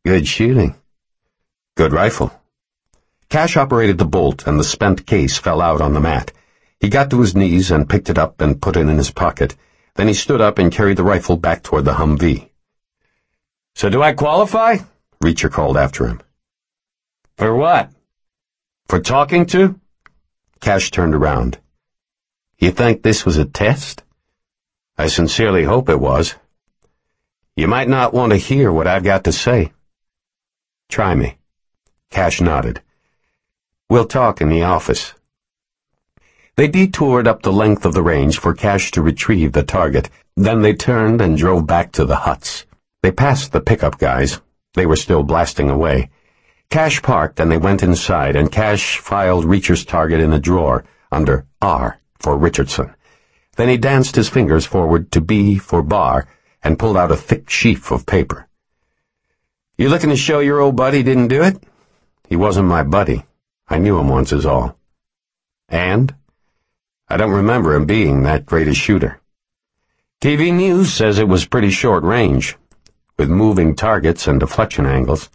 Good shooting. Good rifle. Cash operated the bolt, and the spent case fell out on the mat. He got to his knees and picked it up and put it in his pocket. Then he stood up and carried the rifle back toward the Humvee. "So do I qualify?" Reacher called after him. "For what? For talking to?" Cash turned around. "You think this was a test?" "I sincerely hope it was." "You might not want to hear what I've got to say." "Try me." Cash nodded. "We'll talk in the office." They detoured up the length of the range for Cash to retrieve the target. Then they turned and drove back to the huts. They passed the pickup guys. They were still blasting away. Cash parked and they went inside, and Cash filed Reacher's target in a drawer under R for Richardson. Then he danced his fingers forward to B for bar and pulled out a thick sheaf of paper. "You looking to show your old buddy didn't do it?" "He wasn't my buddy. I knew him once is all." "And?" "I don't remember him being that great a shooter." "TV News says it was pretty short range, with moving targets and deflection angles.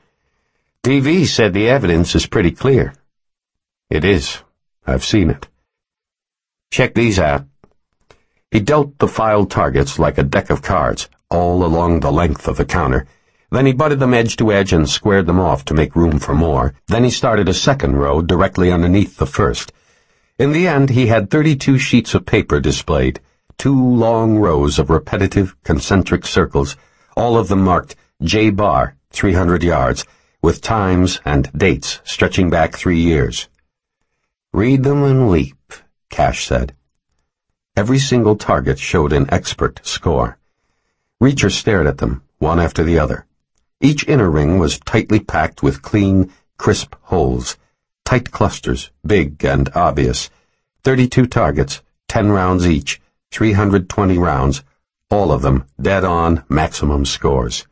TV said the evidence is pretty clear." "It is. I've seen it." "Check these out." He dealt the filed targets like a deck of cards, all along the length of the counter. Then he butted them edge to edge and squared them off to make room for more. Then he started a second row directly underneath the first. In the end, he had 32 sheets of paper displayed, 2 long rows of repetitive concentric circles, all of them marked J bar, 300 yards, with times and dates stretching back 3 years. "Read them and weep," Cash said. Every single target showed an expert score. Reacher stared at them, one after the other. Each inner ring was tightly packed with clean, crisp holes. Tight clusters, big and obvious. 32 targets, 10 rounds each, 320 rounds, all of them dead-on maximum scores.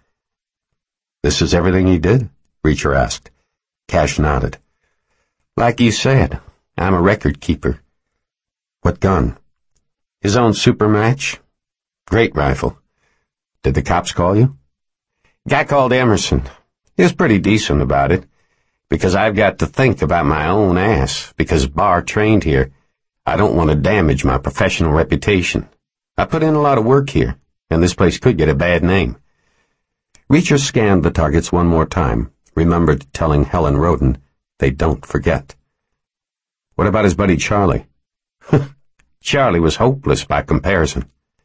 "This is everything he did?" Reacher asked. Cash nodded. "Like you said, I'm a record keeper." "What gun?" "His own Supermatch. Great rifle." "Did the cops call you?" "Guy called Emerson. He was pretty decent about it. Because I've got to think about my own ass, because Barr trained here. I don't want to damage my professional reputation. I put in a lot of work here, and this place could get a bad name." Reacher scanned the targets one more time, remembered telling Helen Roden, "They don't forget." "What about his buddy Charlie?" "Charlie was hopeless by comparison."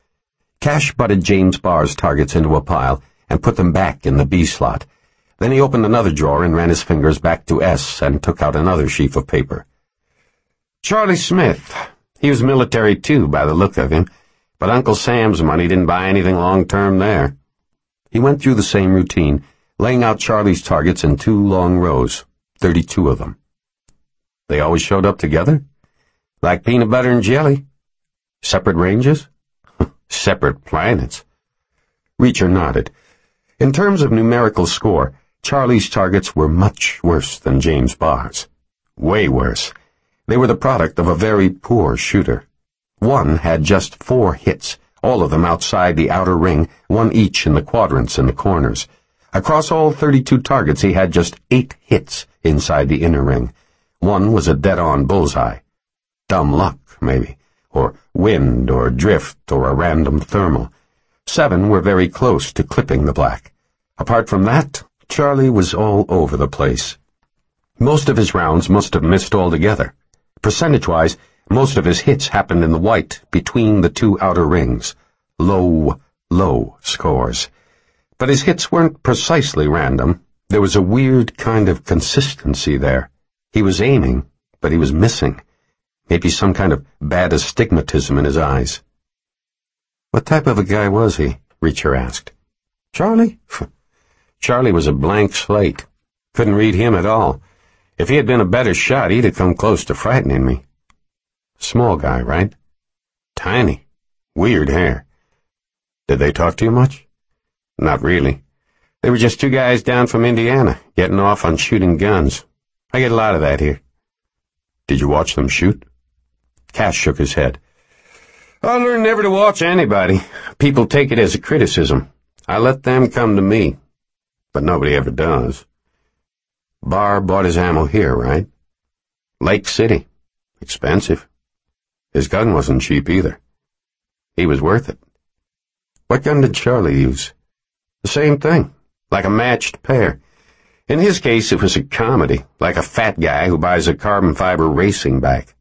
Cash butted James Barr's targets into a pile and put them back in the B slot. Then he opened another drawer and ran his fingers back to S and took out another sheaf of paper. "Charlie Smith. He was military too, by the look of him, but Uncle Sam's money didn't buy anything long-term there." He went through the same routine, laying out Charlie's targets in 2 long rows, 32 of them. "They always showed up together?" "Like peanut butter and jelly." "Separate ranges?" "Separate planets." Reacher nodded. In terms of numerical score, Charlie's targets were much worse than James Barr's. Way worse. They were the product of a very poor shooter. One had just 4 hits, all of them outside the outer ring, 1 each in the quadrants and the corners. Across all 32 targets he had just 8 hits inside the inner ring. 1 was a dead-on bullseye. Dumb luck, maybe, or wind or drift or a random thermal. 7 were very close to clipping the black. Apart from that, Charlie was all over the place. Most of his rounds must have missed altogether. Percentage-wise, most of his hits happened in the white between the 2 outer rings. Low, low scores. But his hits weren't precisely random. There was a weird kind of consistency there. He was aiming, but he was missing. Maybe some kind of bad astigmatism in his eyes. "What type of a guy was he?" Reacher asked. "Charlie?" "Charlie was a blank slate. Couldn't read him at all. If he had been a better shot, he'd have come close to frightening me." "Small guy, right?" "Tiny. Weird hair." "Did they talk to you much?" "Not really. They were just 2 guys down from Indiana, getting off on shooting guns. I get a lot of that here." "Did you watch them shoot?" Cash shook his head. "I learned never to watch anybody. People take it as a criticism. I let them come to me." but nobody ever does. Barr bought his ammo here, right? Lake City. Expensive. His gun wasn't cheap either. He was worth it. What gun did Charlie use? The same thing, like a matched pair. In his case, it was a comedy, like a fat guy who buys a carbon fiber racing bike.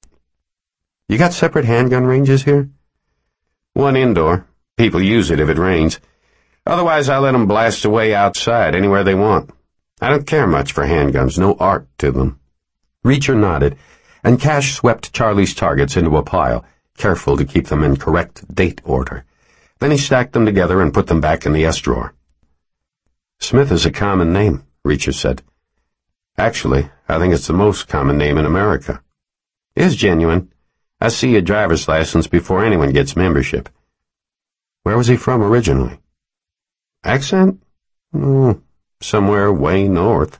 You got separate handgun ranges here? One indoor. People use it if it rains. Otherwise, I let them blast away outside, anywhere they want. I don't care much for handguns, no art to them. Reacher nodded, and Cash swept Charlie's targets into a pile, careful to keep them in correct date order. Then he stacked them together and put them back in the S-drawer. Smith is a common name, Reacher said. Actually, I think it's the most common name in America. It is genuine. I see a driver's license before anyone gets membership. Where was he from originally? Accent? Somewhere way north.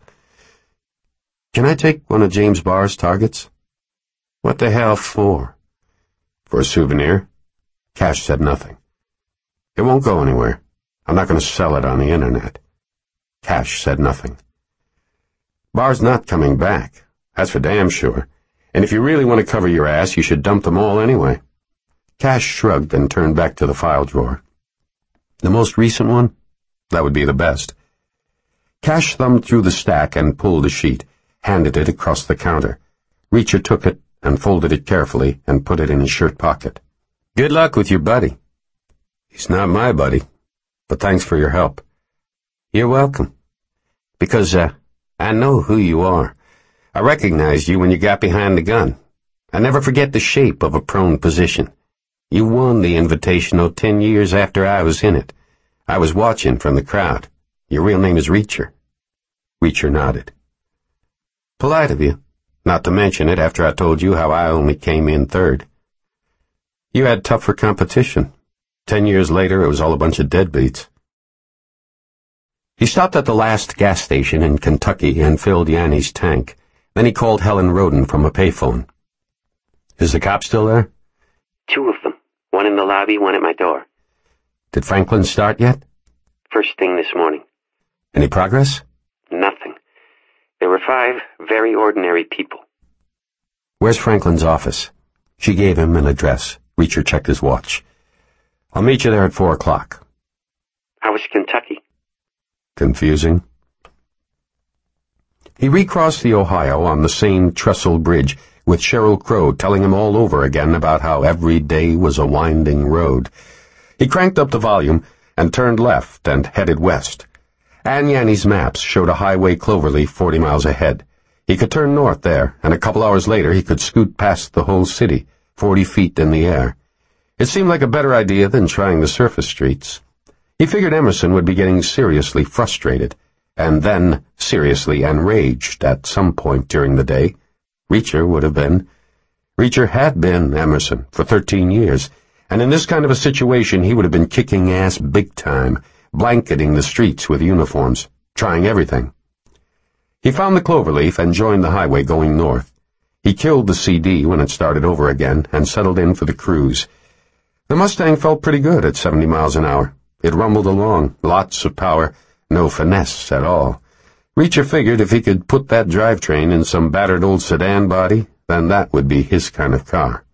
Can I take one of James Barr's targets? What the hell for? For a souvenir? Cash said nothing. It won't go anywhere. I'm not going to sell it on the internet. Cash said nothing. Barr's not coming back. That's for damn sure. And if you really want to cover your ass, you should dump them all anyway. Cash shrugged and turned back to the file drawer. The most recent one? That would be the best. Cash thumbed through the stack and pulled a sheet, handed it across the counter. Reacher took it and folded it carefully and put it in his shirt pocket. Good luck with your buddy. He's not my buddy, but thanks for your help. You're welcome. Because, I know who you are. I recognized you when you got behind the gun. I never forget the shape of a prone position. You won the Invitational 10 years after I was in it. I was watching from the crowd. Your real name is Reacher. Reacher nodded. Polite of you, not to mention it after I told you how I only came in third. You had tougher competition. 10 years later, it was all a bunch of deadbeats. He stopped at the last gas station in Kentucky and filled Yanni's tank. Then he called Helen Roden from a payphone. Is the cop still there? 2 of them. One in the lobby, one at my door. Did Franklin start yet? First thing this morning. Any progress? Nothing. There were 5 very ordinary people. Where's Franklin's office? She gave him an address. Reacher checked his watch. I'll meet you there at 4 o'clock. How was Kentucky? Confusing. He recrossed the Ohio on the same trestle bridge, with Sheryl Crow telling him all over again about how every day was a winding road. He cranked up the volume and turned left and headed west. Ann Yanni's maps showed a highway cloverleaf 40 miles ahead. He could turn north there, and a couple hours later he could scoot past the whole city, 40 feet in the air. It seemed like a better idea than trying the surface streets. He figured Emerson would be getting seriously frustrated, and then seriously enraged at some point during the day. Reacher would have been. Reacher had been Emerson for 13 years, and in this kind of a situation he would have been kicking ass big time, blanketing the streets with uniforms, trying everything. He found the cloverleaf and joined the highway going north. He killed the CD when it started over again and settled in for the cruise. The Mustang felt pretty good at 70 miles an hour. It rumbled along, lots of power, no finesse at all. Reacher figured if he could put that drivetrain in some battered old sedan body, then that would be his kind of car.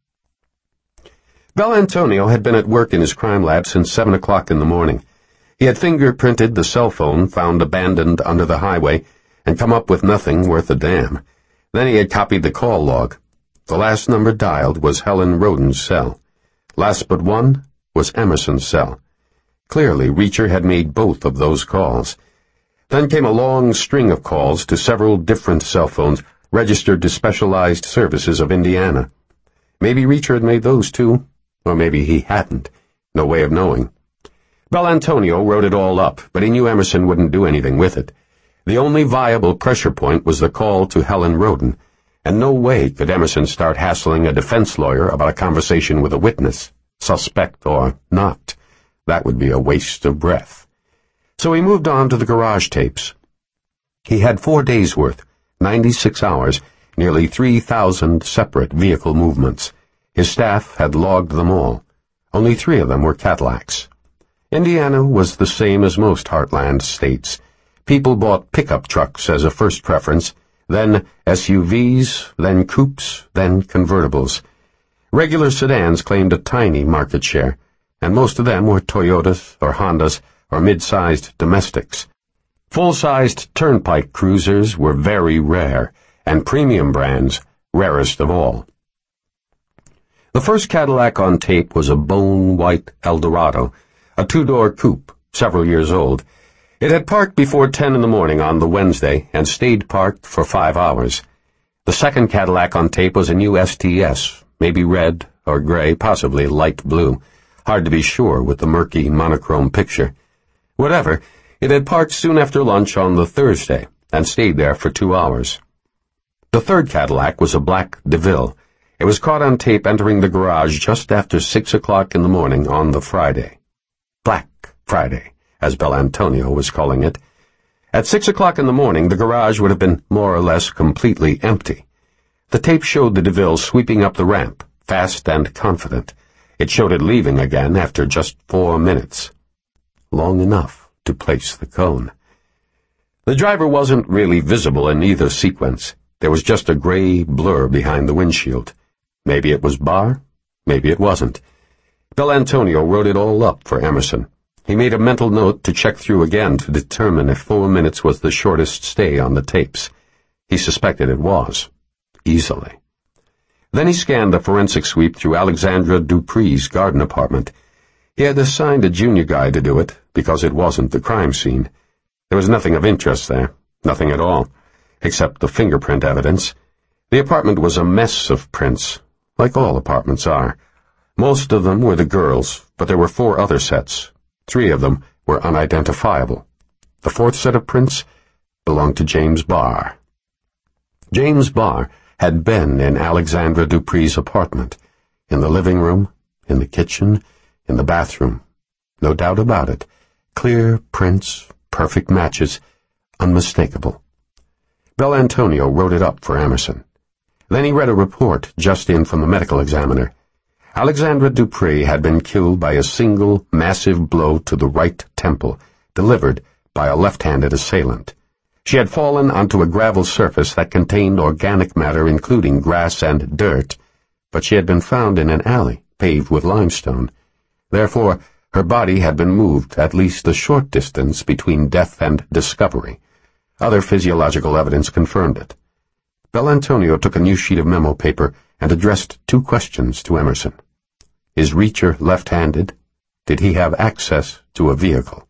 Bel Antonio had been at work in his crime lab since 7 o'clock in the morning. He had fingerprinted the cell phone found abandoned under the highway and come up with nothing worth a damn. Then he had copied the call log. The last number dialed was Helen Roden's cell. Last but one was Emerson's cell. Clearly, Reacher had made both of those calls. Then came a long string of calls to several different cell phones registered to Specialized Services of Indiana. Maybe Reacher had made those too, or maybe he hadn't. No way of knowing. Bel Antonio wrote it all up, but he knew Emerson wouldn't do anything with it. The only viable pressure point was the call to Helen Roden, and no way could Emerson start hassling a defense lawyer about a conversation with a witness, suspect or not. That would be a waste of breath. So he moved on to the garage tapes. He had 4 days' worth, 96 hours, nearly 3,000 separate vehicle movements. His staff had logged them all. Only 3 of them were Cadillacs. Indiana was the same as most heartland states. People bought pickup trucks as a first preference, then SUVs, then coupes, then convertibles. Regular sedans claimed a tiny market share, and most of them were Toyotas or Hondas or mid-sized domestics. Full-sized turnpike cruisers were very rare, and premium brands rarest of all. The first Cadillac on tape was a bone-white Eldorado, a two-door coupe, several years old. It had parked before 10 in the morning on the Wednesday and stayed parked for 5 hours. The second Cadillac on tape was a new STS, maybe red or gray, possibly light blue. Hard to be sure with the murky monochrome picture. Whatever, it had parked soon after lunch on the Thursday and stayed there for 2 hours. The third Cadillac was a black DeVille. It was caught on tape entering the garage just after 6 o'clock in the morning on the Friday. Black Friday, as Belantonio was calling it. At 6 o'clock in the morning, the garage would have been more or less completely empty. The tape showed the DeVille sweeping up the ramp, fast and confident. It showed it leaving again after just 4 minutes. Long enough to place the cone. The driver wasn't really visible in either sequence. There was just a gray blur behind the windshield. Maybe it was Barr, maybe it wasn't. Belantonio wrote it all up for Emerson. He made a mental note to check through again to determine if 4 minutes was the shortest stay on the tapes. He suspected it was. Easily. Then he scanned the forensic sweep through Alexandra Dupree's garden apartment. He had assigned a junior guy to do it, because it wasn't the crime scene. There was nothing of interest there, nothing at all, except the fingerprint evidence. The apartment was a mess of prints, like all apartments are. Most of them were the girls, but there were 4 other sets. 3 of them were unidentifiable. The 4th set of prints belonged to James Barr. James Barr had been in Alexandra Dupree's apartment, in the living room, in the kitchen, in the bathroom. No doubt about it. Clear prints, perfect matches, unmistakable. Belantonio wrote it up for Emerson. Then he read a report just in from the medical examiner. Alexandra Dupree had been killed by a single, massive blow to the right temple, delivered by a left-handed assailant. She had fallen onto a gravel surface that contained organic matter including grass and dirt, but she had been found in an alley paved with limestone. Therefore, her body had been moved at least a short distance between death and discovery. Other physiological evidence confirmed it. Belantonio took a new sheet of memo paper and addressed 2 questions to Emerson. Is Reacher left-handed? Did he have access to a vehicle?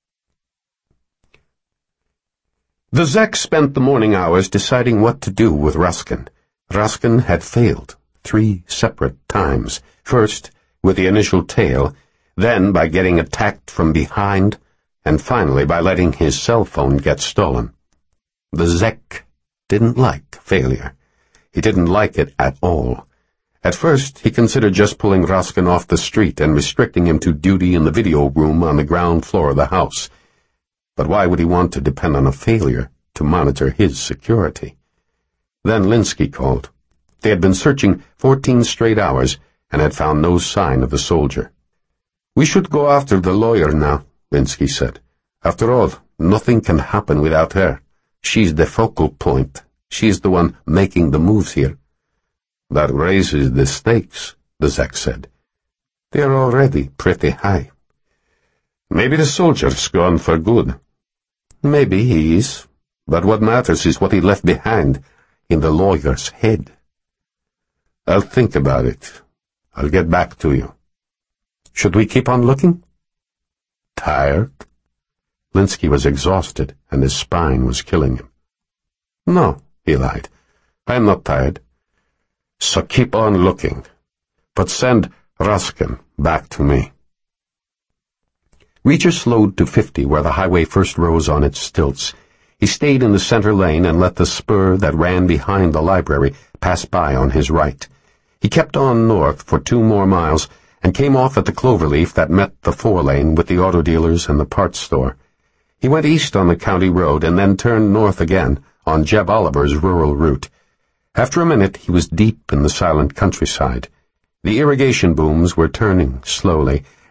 The Zec spent the morning hours deciding what to do with Ruskin. Ruskin had failed 3 separate times. First, with the initial tale, then by getting attacked from behind, and finally by letting his cell phone get stolen. The Zec didn't like failure. He didn't like it at all. At first, he considered just pulling Ruskin off the street and restricting him to duty in the video room on the ground floor of the house. But why would he want to depend on a failure to monitor his security? Then Linsky called. They had been searching 14 straight hours and had found no sign of the soldier. We should go after the lawyer now, Linsky said. After all, nothing can happen without her. She's the focal point. She's the one making the moves here. That raises the stakes, the Zec said. They're already pretty high. Maybe the soldier's gone for good. Maybe he is, but what matters is what he left behind in the lawyer's head. I'll think about it. I'll get back to you. Should we keep on looking? Tired? Linsky was exhausted, and his spine was killing him. No, he lied. I'm not tired. So keep on looking, but send Ruskin back to me. Reacher slowed to 50 where the highway first rose on its stilts. He stayed in the center lane and let the spur that ran behind the library pass by on his right. He kept on north for 2 more miles and came off at the cloverleaf that met the 4-lane with the auto dealers and the parts store. He went east on the county road and then turned north again on Jeb Oliver's rural route. After a minute, he was deep in the silent countryside. The irrigation booms were turning slowly,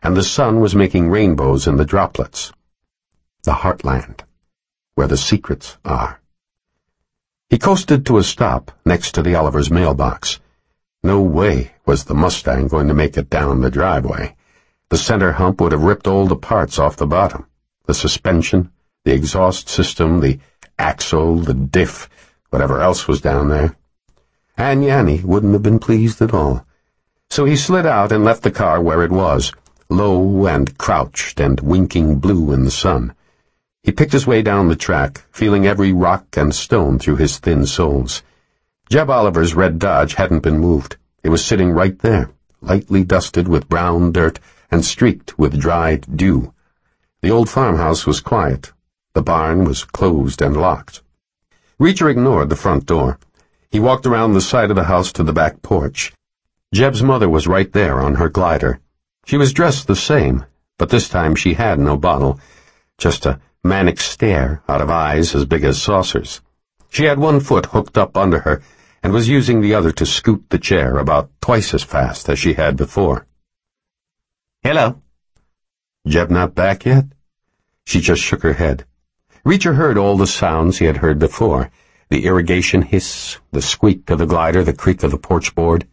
and the sun was making rainbows in the droplets. The heartland, where the secrets are. He coasted to a stop next to the Olivers' mailbox. No way was the Mustang going to make it down the driveway. The center hump would have ripped all the parts off the bottom. The suspension, the exhaust system, the axle, the diff, whatever else was down there. And Yanni wouldn't have been pleased at all. So he slid out and left the car where it was, low and crouched and winking blue in the sun. He picked his way down the track, feeling every rock and stone through his thin soles. Jeb Oliver's red Dodge hadn't been moved. It was sitting right there, lightly dusted with brown dirt and streaked with dried dew. The old farmhouse was quiet. The barn was closed and locked. Reacher ignored the front door. He walked around the side of the house to the back porch. Jeb's mother was right there on her glider. She was dressed the same, but this time she had no bottle, just a manic stare out of eyes as big as saucers. She had one foot hooked up under her and was using the other to scoot the chair about twice as fast as she had before. Hello. Jeb not back yet? She just shook her head. Reacher heard all the sounds he had heard before, the irrigation hiss, the squeak of the glider, the creak of the porch board.